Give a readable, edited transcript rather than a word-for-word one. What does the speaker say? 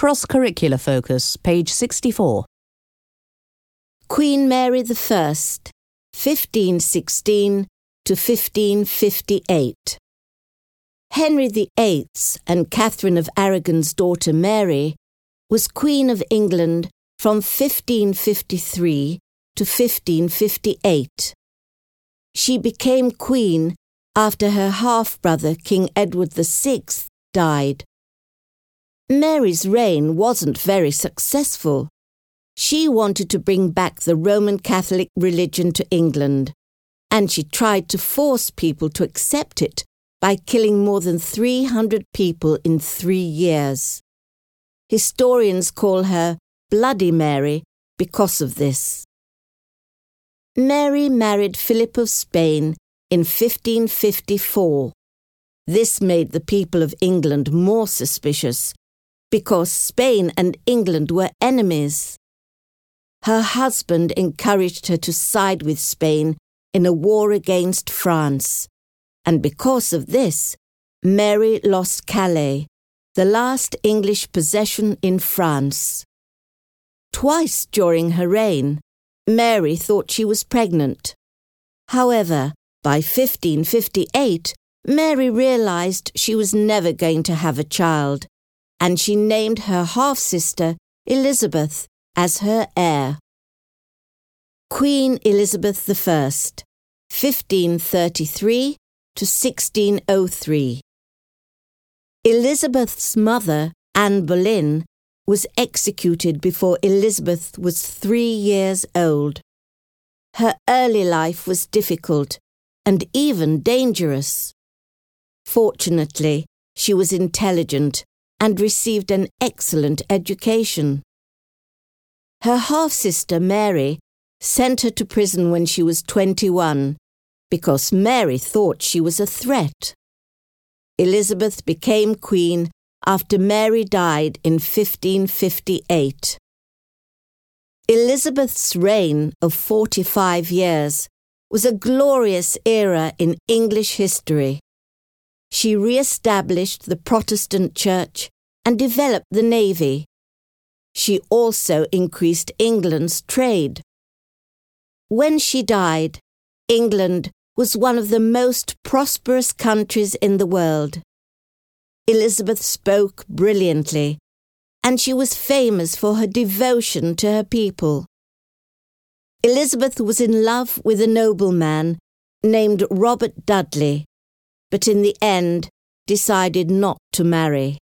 Cross-curricular focus, page 64. Queen Mary I, 1516 to 1558. Henry VIII and Catherine of Aragon's daughter Mary was Queen of England from 1553 to 1558. She became queen after her half-brother King Edward VI died. Mary's reign wasn't very successful. She wanted to bring back the Roman Catholic religion to England, and she tried to force people to accept it by killing more than 300 people in 3 years. Historians call her Bloody Mary because of this. Mary married Philip of Spain in 1554. This made the people of England more suspicious because Spain and England were enemies. Her husband encouraged her to side with Spain in a war against France, and because of this, Mary lost Calais, the last English possession in France. Twice during her reign, Mary thought she was pregnant. However, by 1558, Mary realized she was never going to have a child, and she named her half-sister Elizabeth as her heir. Queen Elizabeth I, 1533 to 1603. Elizabeth's mother, Anne Boleyn, was executed before Elizabeth was 3 years old. Her early life was difficult and even dangerous. Fortunately, she was intelligent and received an excellent education. Her half-sister Mary sent her to prison when she was 21 because Mary thought she was a threat. Elizabeth became queen after Mary died in 1558. Elizabeth's reign of 45 years was a glorious era in English history. She re-established the Protestant Church and developed the navy. She also increased England's trade. When she died, England was one of the most prosperous countries in the world. Elizabeth spoke brilliantly, and she was famous for her devotion to her people. Elizabeth was in love with a nobleman named Robert Dudley, but in the end decided not to marry.